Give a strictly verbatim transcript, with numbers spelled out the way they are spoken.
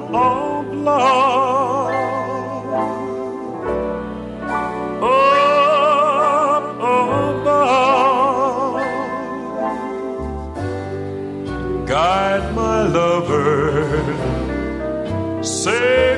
of love. Up above, guide my lover, say